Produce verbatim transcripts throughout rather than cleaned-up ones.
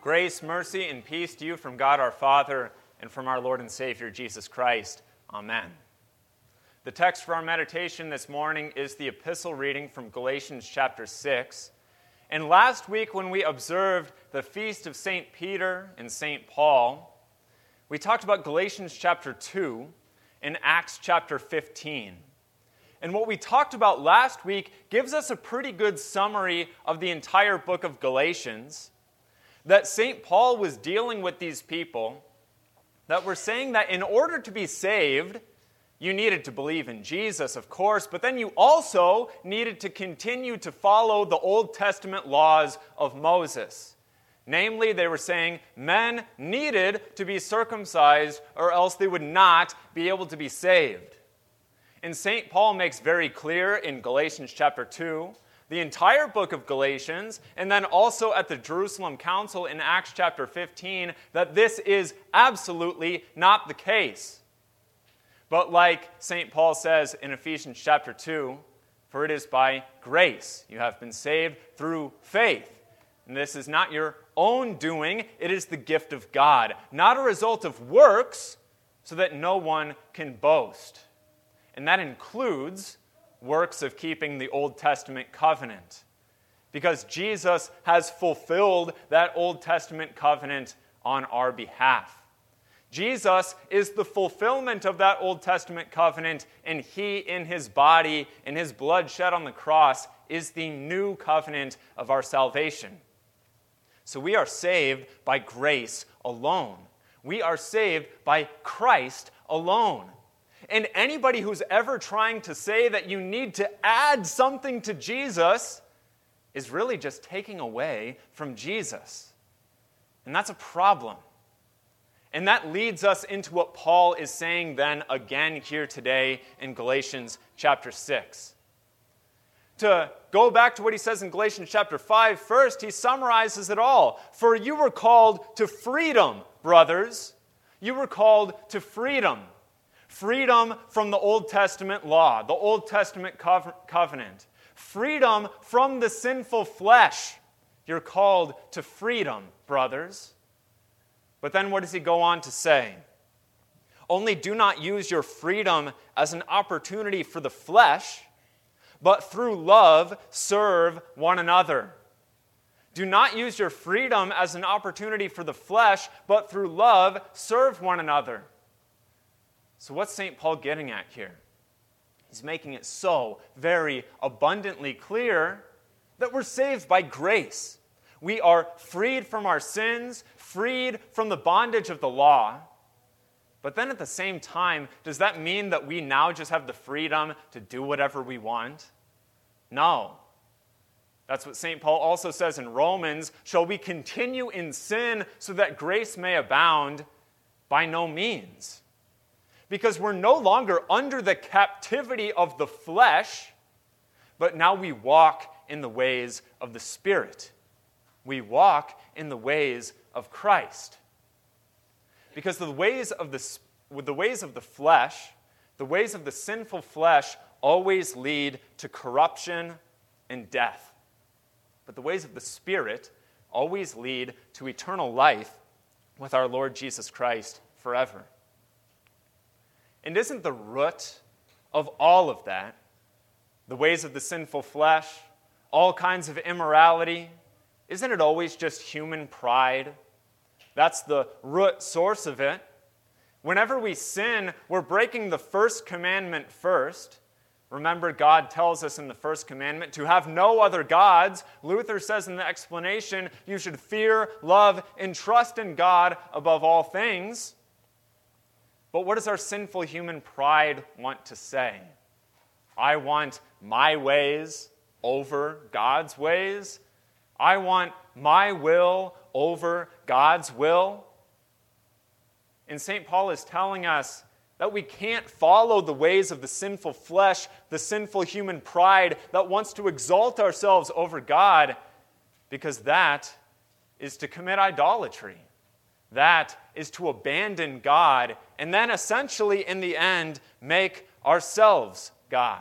Grace, mercy, and peace to you from God our Father and from our Lord and Savior Jesus Christ. Amen. The text for our meditation this morning is the epistle reading from Galatians chapter six. And last week when we observed the feast of Saint Peter and Saint Paul, we talked about Galatians chapter two and Acts chapter fifteen. And what we talked about last week gives us a pretty good summary of the entire book of Galatians, that Saint Paul was dealing with these people that were saying that in order to be saved, you needed to believe in Jesus, of course, but then you also needed to continue to follow the Old Testament laws of Moses. Namely, they were saying men needed to be circumcised or else they would not be able to be saved. And Saint Paul makes very clear in Galatians chapter two, the entire book of Galatians, and then also at the Jerusalem Council in Acts chapter fifteen, that this is absolutely not the case. But like Saint Paul says in Ephesians chapter two, for it is by grace you have been saved through faith. And this is not your own doing, it is the gift of God, not a result of works, so that no one can boast. And that includes works of keeping the Old Testament covenant, because Jesus has fulfilled that Old Testament covenant on our behalf. Jesus is the fulfillment of that Old Testament covenant, and he in his body, in his blood shed on the cross, is the new covenant of our salvation. So we are saved by grace alone. We are saved by Christ alone. And anybody who's ever trying to say that you need to add something to Jesus is really just taking away from Jesus. And that's a problem. And that leads us into what Paul is saying then again here today in Galatians chapter six. To go back to what he says in Galatians chapter five, first he summarizes it all. For you were called to freedom, brothers. You were called to freedom. Freedom from the Old Testament law, the Old Testament covenant. Freedom from the sinful flesh. You're called to freedom, brothers. But then what does he go on to say? Only do not use your freedom as an opportunity for the flesh, but through love serve one another. Do not use your freedom as an opportunity for the flesh, but through love serve one another. So what's Saint Paul getting at here? He's making it so very abundantly clear that we're saved by grace. We are freed from our sins, freed from the bondage of the law. But then at the same time, does that mean that we now just have the freedom to do whatever we want? No. That's what Saint Paul also says in Romans. Shall we continue in sin so that grace may abound? By no means. Because we're no longer under the captivity of the flesh, but now we walk in the ways of the Spirit. We walk in the ways of Christ. Because the ways of the, the ways of the flesh, the ways of the sinful flesh always lead to corruption and death. But the ways of the Spirit always lead to eternal life with our Lord Jesus Christ forever. And isn't the root of all of that, the ways of the sinful flesh, all kinds of immorality, isn't it always just human pride? That's the root source of it. Whenever we sin, we're breaking the first commandment first. Remember, God tells us in the first commandment to have no other gods. Luther says in the explanation, you should fear, love, and trust in God above all things. But what does our sinful human pride want to say? I want my ways over God's ways. I want my will over God's will. And Saint Paul is telling us that we can't follow the ways of the sinful flesh, the sinful human pride that wants to exalt ourselves over God, because that is to commit idolatry. That is to abandon God and then essentially, in the end, make ourselves God.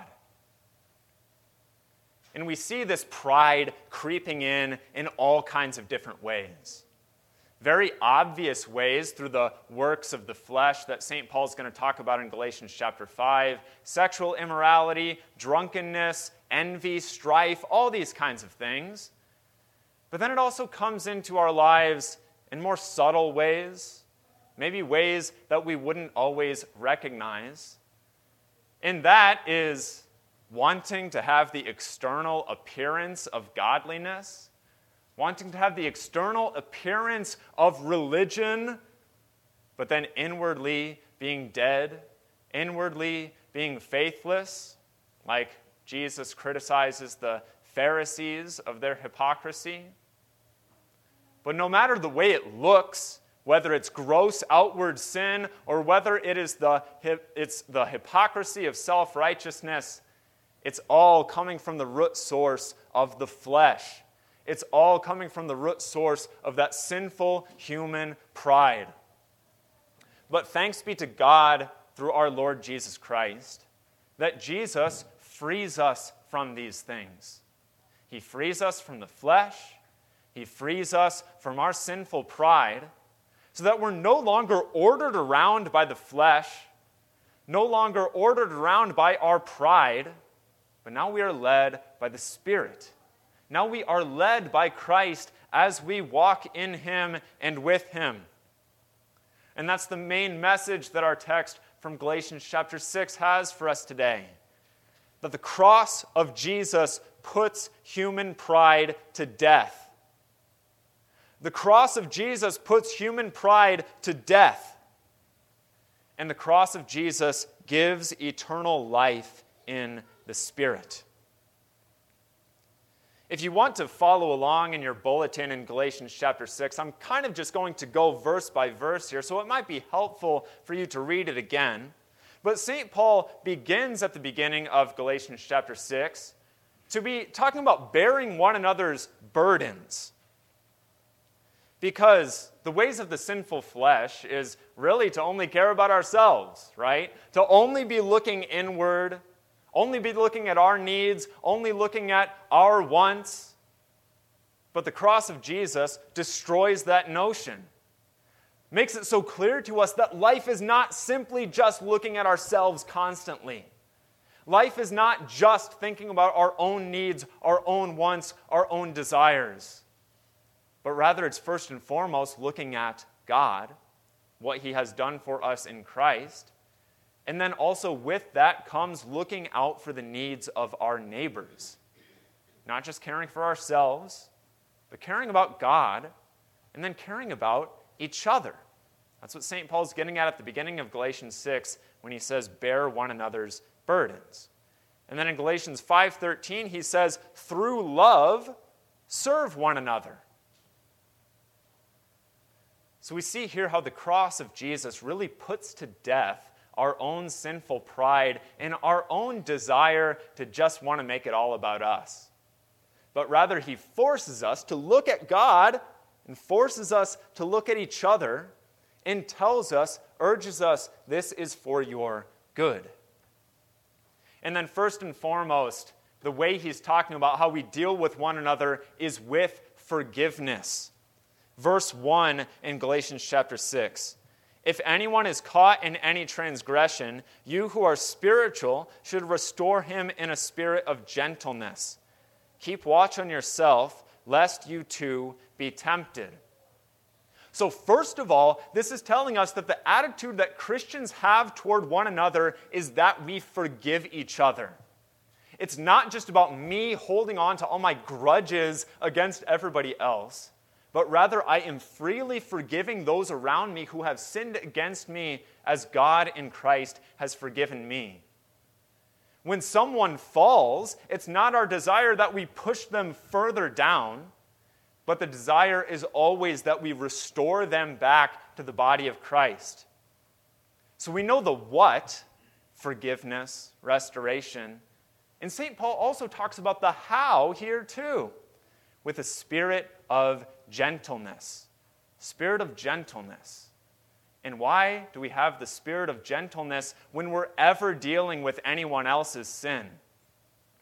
And we see this pride creeping in in all kinds of different ways. very obvious ways through the works of the flesh that Saint Paul's going to talk about in Galatians chapter five. Sexual immorality, drunkenness, envy, strife, all these kinds of things. But then it also comes into our lives in more subtle ways, maybe ways that we wouldn't always recognize. And that is wanting to have the external appearance of godliness, wanting to have the external appearance of religion, but then inwardly being dead, inwardly being faithless, like Jesus criticizes the Pharisees of their hypocrisy. But no matter the way it looks, whether it's gross outward sin or whether it is the, it's the hypocrisy of self-righteousness, it's all coming from the root source of the flesh. It's all coming from the root source of that sinful human pride. But thanks be to God through our Lord Jesus Christ, that Jesus frees us from these things. He frees us from the flesh. He frees us from our sinful pride, so that we're no longer ordered around by the flesh, no longer ordered around by our pride, but now we are led by the Spirit. Now we are led by Christ as we walk in Him and with Him. And that's the main message that our text from Galatians chapter six has for us today. That the cross of Jesus puts human pride to death. The cross of Jesus puts human pride to death. And the cross of Jesus gives eternal life in the Spirit. If you want to follow along in your bulletin in Galatians chapter six, I'm kind of just going to go verse by verse here, so it might be helpful for you to read it again. But Saint Paul begins at the beginning of Galatians chapter six to be talking about bearing one another's burdens. Because the ways of the sinful flesh is really to only care about ourselves, right? To only be looking inward, only be looking at our needs, only looking at our wants. But the cross of Jesus destroys that notion. Makes it so clear to us that life is not simply just looking at ourselves constantly. Life is not just thinking about our own needs, our own wants, our own desires. But rather it's first and foremost looking at God, what He has done for us in Christ. And then also with that comes looking out for the needs of our neighbors. Not just caring for ourselves, but caring about God, and then caring about each other. That's what Saint Paul's getting at at the beginning of Galatians six when he says, bear one another's burdens. And then in Galatians five thirteen, he says, through love, serve one another. So we see here how the cross of Jesus really puts to death our own sinful pride and our own desire to just want to make it all about us. But rather, He forces us to look at God and forces us to look at each other and tells us, urges us, this is for your good. And then first and foremost, the way he's talking about how we deal with one another is with forgiveness. Verse one in Galatians chapter six. If anyone is caught in any transgression, you who are spiritual should restore him in a spirit of gentleness. Keep watch on yourself, lest you too be tempted. So first of all, this is telling us that the attitude that Christians have toward one another is that we forgive each other. It's not just about me holding on to all my grudges against everybody else, but rather I am freely forgiving those around me who have sinned against me as God in Christ has forgiven me. When someone falls, it's not our desire that we push them further down, but the desire is always that we restore them back to the body of Christ. So we know the what, forgiveness, restoration. And Saint Paul also talks about the how here too, with a spirit of gentleness. Spirit of gentleness. And why do we have the spirit of gentleness when we're ever dealing with anyone else's sin?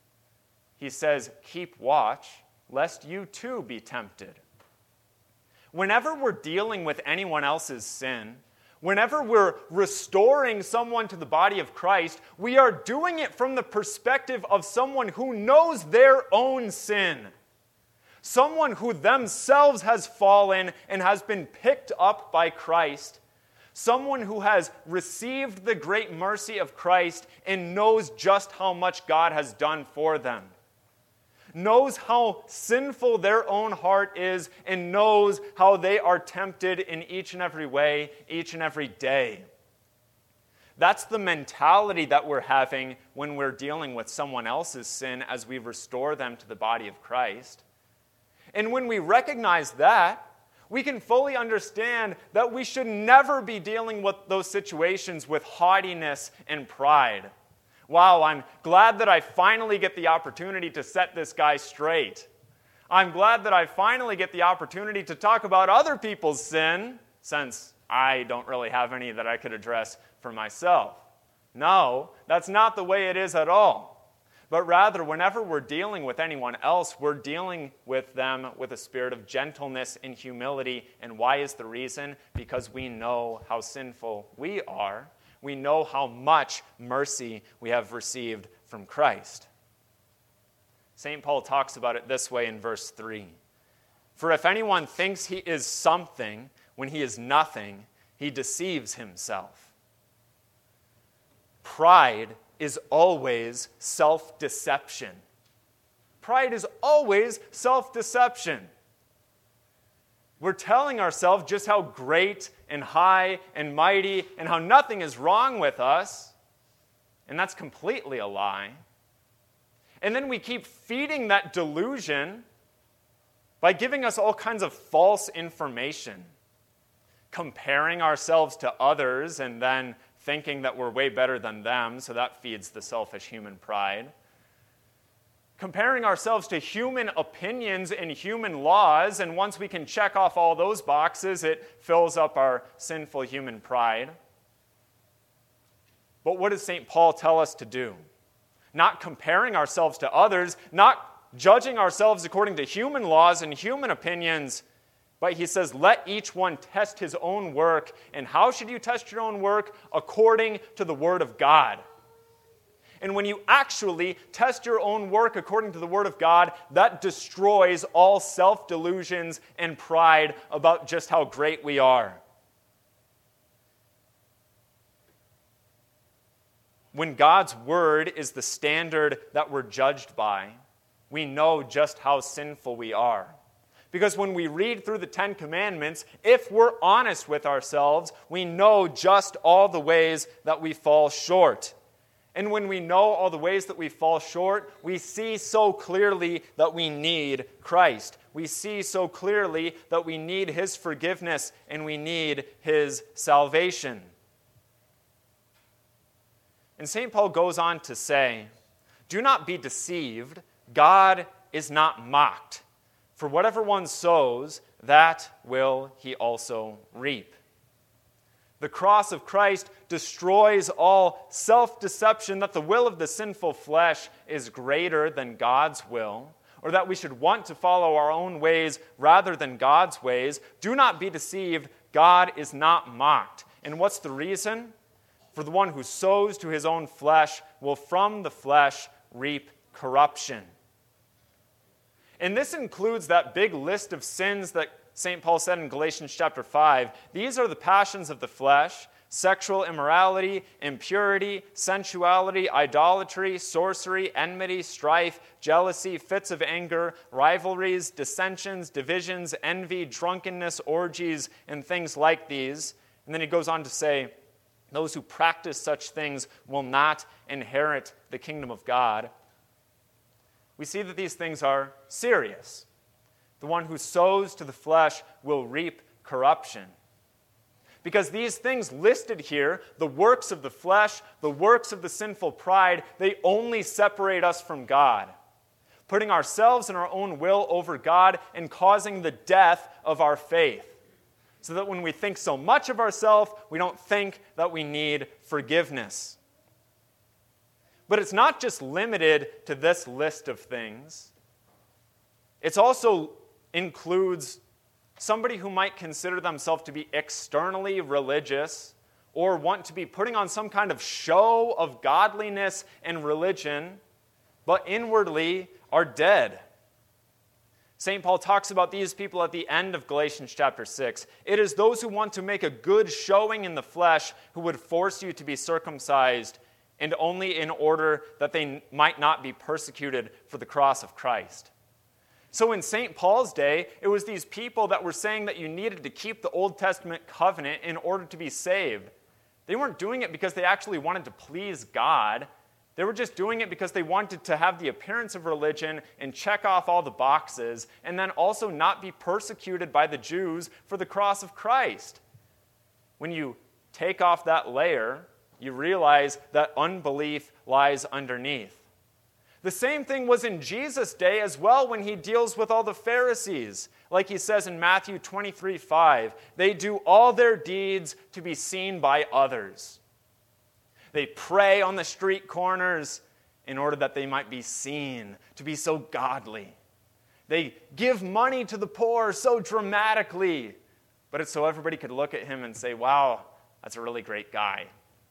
He says, keep watch, lest you too be tempted. Whenever we're dealing with anyone else's sin, whenever we're restoring someone to the body of Christ, we are doing it from the perspective of someone who knows their own sin. Someone who themselves has fallen and has been picked up by Christ. Someone who has received the great mercy of Christ and knows just how much God has done for them. Knows how sinful their own heart is and knows how they are tempted in each and every way, each and every day. That's the mentality that we're having when we're dealing with someone else's sin as we restore them to the body of Christ. And when we recognize that, we can fully understand that we should never be dealing with those situations with haughtiness and pride. Wow, I'm glad that I finally get the opportunity to set this guy straight. I'm glad that I finally get the opportunity to talk about other people's sin, since I don't really have any that I could address for myself. No, that's not the way it is at all. But rather, whenever we're dealing with anyone else, we're dealing with them with a spirit of gentleness and humility. And why is the reason? Because we know how sinful we are. We know how much mercy we have received from Christ. Saint Paul talks about it this way in verse three. For if anyone thinks he is something when he is nothing, he deceives himself. Pride is always self-deception. Pride is always self-deception. We're telling ourselves just how great and high and mighty and how nothing is wrong with us, and that's completely a lie. And then we keep feeding that delusion by giving us all kinds of false information, comparing ourselves to others and then thinking that we're way better than them, so that feeds the selfish human pride. Comparing ourselves to human opinions and human laws, and once we can check off all those boxes, it fills up our sinful human pride. But what does Saint Paul tell us to do? Not comparing ourselves to others, not judging ourselves according to human laws and human opinions, but he says, let each one test his own work. And how should you test your own work? According to the Word of God. And when you actually test your own work according to the Word of God, that destroys all self-delusions and pride about just how great we are. When God's Word is the standard that we're judged by, we know just how sinful we are. Because when we read through the Ten Commandments, if we're honest with ourselves, we know just all the ways that we fall short. And when we know all the ways that we fall short, we see so clearly that we need Christ. We see so clearly that we need His forgiveness and we need His salvation. And Saint Paul goes on to say, do not be deceived. God is not mocked. For whatever one sows, that will he also reap. The cross of Christ destroys all self-deception that the will of the sinful flesh is greater than God's will, or that we should want to follow our own ways rather than God's ways. Do not be deceived. God is not mocked. And what's the reason? For the one who sows to his own flesh will from the flesh reap corruption. And this includes that big list of sins that Saint Paul said in Galatians chapter five. These are the passions of the flesh: sexual immorality, impurity, sensuality, idolatry, sorcery, enmity, strife, jealousy, fits of anger, rivalries, dissensions, divisions, envy, drunkenness, orgies, and things like these. And then he goes on to say, those who practice such things will not inherit the kingdom of God. We see that these things are serious. The one who sows to the flesh will reap corruption. Because these things listed here, the works of the flesh, the works of the sinful pride, they only separate us from God, putting ourselves and our own will over God and causing the death of our faith. So that when we think so much of ourselves, we don't think that we need forgiveness. But it's not just limited to this list of things. It also includes somebody who might consider themselves to be externally religious or want to be putting on some kind of show of godliness and religion, but inwardly are dead. Saint Paul talks about these people at the end of Galatians chapter six. It is those who want to make a good showing in the flesh who would force you to be circumcised, and only in order that they might not be persecuted for the cross of Christ. So in Saint Paul's day, it was these people that were saying that you needed to keep the Old Testament covenant in order to be saved. They weren't doing it because they actually wanted to please God. They were just doing it because they wanted to have the appearance of religion and check off all the boxes, and then also not be persecuted by the Jews for the cross of Christ. When you take off that layer, you realize that unbelief lies underneath. The same thing was in Jesus' day as well when he deals with all the Pharisees. Like he says in Matthew twenty-three five, they do all their deeds to be seen by others. They pray on the street corners in order that they might be seen, to be so godly. They give money to the poor so dramatically, but it's so everybody could look at him and say, wow, that's a really great guy.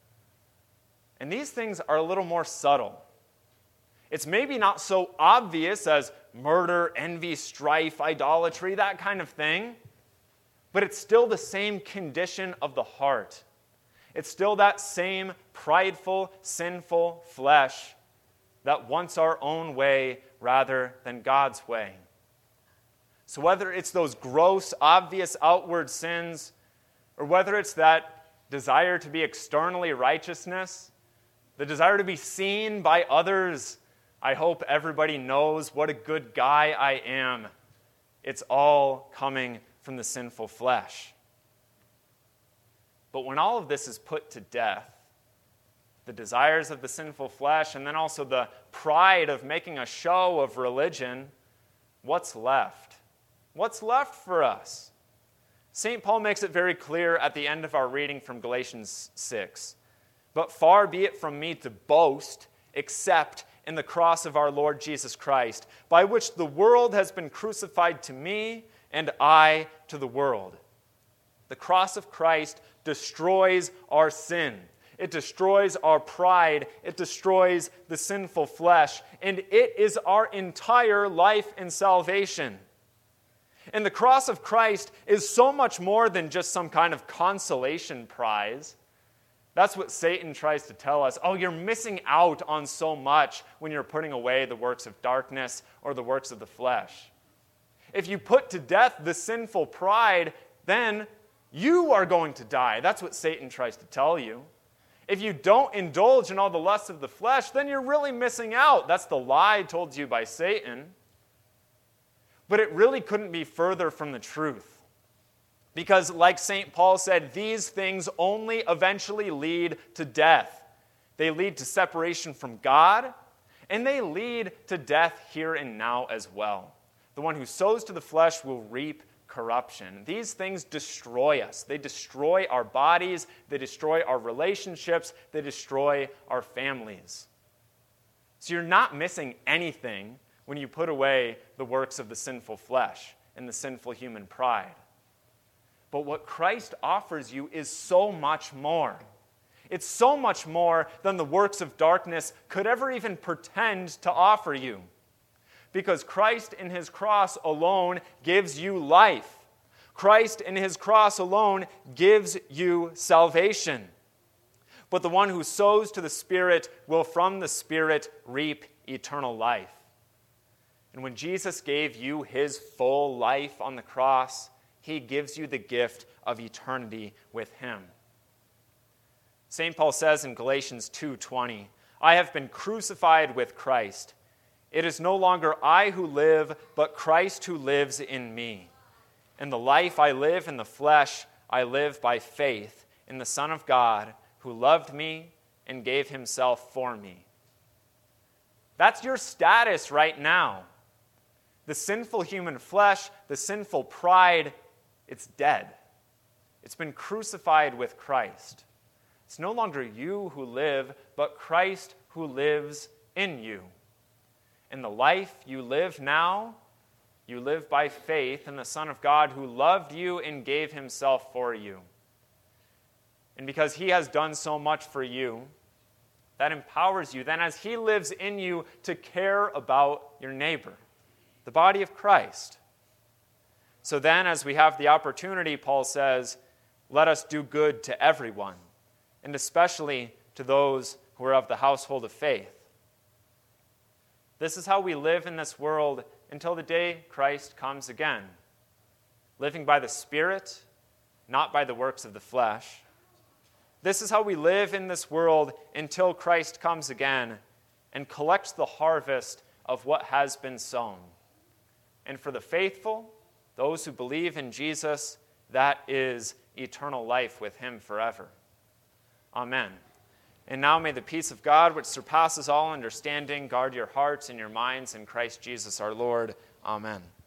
And these things are a little more subtle. It's maybe not so obvious as murder, envy, strife, idolatry, that kind of thing, but it's still the same condition of the heart. It's still that same prideful, sinful flesh that wants our own way rather than God's way. So whether it's those gross, obvious outward sins, or whether it's that desire to be externally righteousness, the desire to be seen by others, I hope everybody knows what a good guy I am, it's all coming from the sinful flesh. But when all of this is put to death, the desires of the sinful flesh and then also the pride of making a show of religion, what's left? What's left for us? Saint Paul makes it very clear at the end of our reading from Galatians six. But far be it from me to boast except in the cross of our Lord Jesus Christ, by which the world has been crucified to me and I to the world. The cross of Christ destroys our sin. It destroys our pride. It destroys the sinful flesh. And it is our entire life and salvation. And the cross of Christ is so much more than just some kind of consolation prize. That's what Satan tries to tell us. Oh, you're missing out on so much when you're putting away the works of darkness or the works of the flesh. If you put to death the sinful pride, then you are going to die. That's what Satan tries to tell you. If you don't indulge in all the lusts of the flesh, then you're really missing out. That's the lie told to you by Satan. But it really couldn't be further from the truth. Because like Saint Paul said, these things only eventually lead to death. They lead to separation from God, and they lead to death here and now as well. The one who sows to the flesh will reap corruption. These things destroy us. They destroy our bodies. They destroy our relationships. They destroy our families. So you're not missing anything when you put away the works of the sinful flesh and the sinful human pride. But what Christ offers you is so much more. It's so much more than the works of darkness could ever even pretend to offer you. Because Christ in his cross alone gives you life. Christ in his cross alone gives you salvation. But the one who sows to the Spirit will from the Spirit reap eternal life. And when Jesus gave you his full life on the cross, he gives you the gift of eternity with him. Saint Paul says in Galatians two twenty, I have been crucified with Christ. It is no longer I who live, but Christ who lives in me. And the life I live in the flesh, I live by faith in the Son of God, who loved me and gave himself for me. That's your status right now. The sinful human flesh, the sinful pride, it's dead. It's been crucified with Christ. It's no longer you who live, but Christ who lives in you. In the life you live now, you live by faith in the Son of God who loved you and gave himself for you. And because he has done so much for you, that empowers you then as he lives in you to care about your neighbor, the body of Christ. So then, as we have the opportunity, Paul says, let us do good to everyone, and especially to those who are of the household of faith. This is how we live in this world until the day Christ comes again, living by the Spirit, not by the works of the flesh. This is how we live in this world until Christ comes again and collects the harvest of what has been sown. And for the faithful, those who believe in Jesus, that is eternal life with him forever. Amen. And now may the peace of God, which surpasses all understanding, guard your hearts and your minds in Christ Jesus our Lord. Amen.